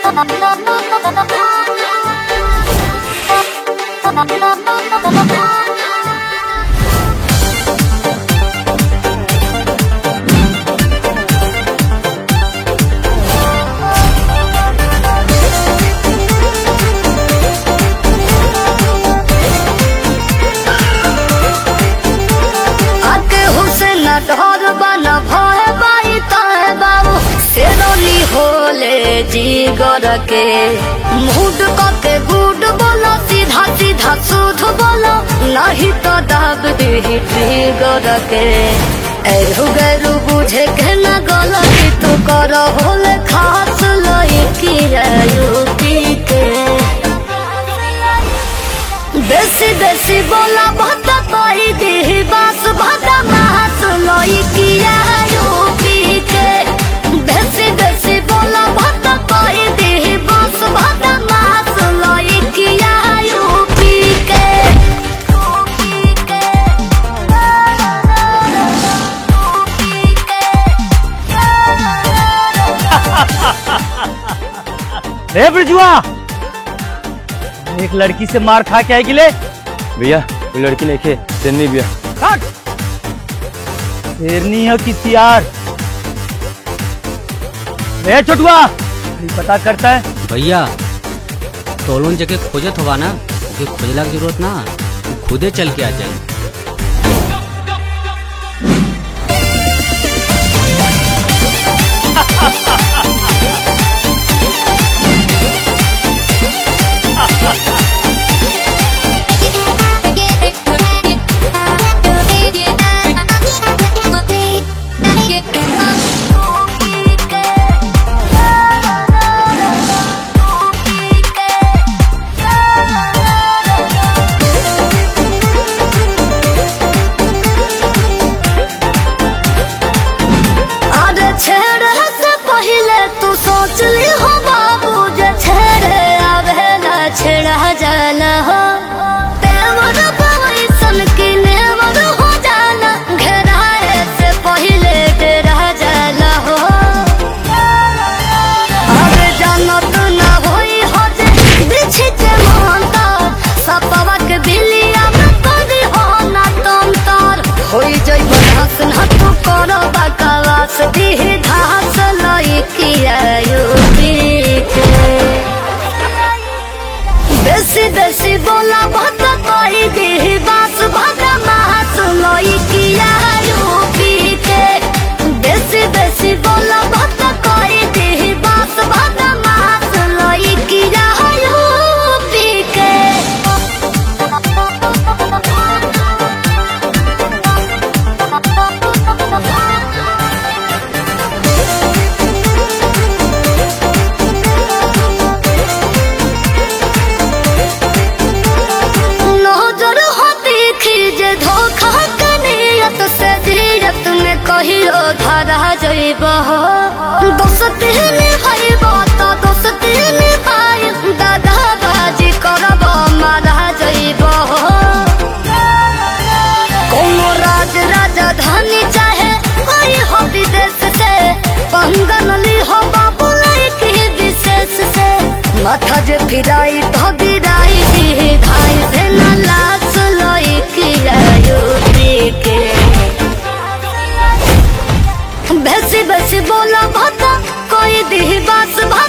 ढोर बना भय बाई तय बाबू शेरोली होले जीगर के मूड के गुड बोलो सीधा सीधा सूध बोलो नहीं तो दाब दी ट्रिगर के एरू गैरू बुझे के न गलती तू करो होले खास लई की यूपी के देसी देसी बोला भत्ता कोई दी बास भत्ता मास लोई किया यूपी के देसी देसी बोला भत्ता कोई दी बास भत्ता मास लोई किया यूपी के रे ब्रिजुआ एक लड़की से मार खा के आएगी ले भैया वो लड़की नहीं खे शेरनी भैया शेरनी है कि सियार रे छोटुआ पता करता है भैया टोलों जगह खोजत होगा ना खोजला की जरूरत ना खुदे चल के आ जाए। सोचली हो बाबू जे छेड़े आवे ना छेड़ा जाना हो तेवर पवैसन की नेवर हो जाना घेराए से पहले डेरा जाना हो अरे जानत ना होई हो जे बिछी के मोहंता सपवा के बिलिया में कदी हो ना तुम तार होई जई बधास ना तू करो बकवास दी धास लई किया देसी देसी बोला भत्ता कोई दी बास भगा मास लोई किया यूपी के देसी देसी बोला भत्ता कोई दी बास भगा मास लोई किया यूपी के कहियो धरा जइब हो दोस्ती निभाइब तो दोस्ती निभाइ दादा बाजी करब मारा जइब हो कोनो राज राजधानी चाहे कोई हो विदेश से पंगन ली हो बाबू लड़की विशेष से माथा जे फिराई तो गिराई दी भाई से न लाश लई किया यूपी के बेसी बेसी बोला भत्ता कोई दी बास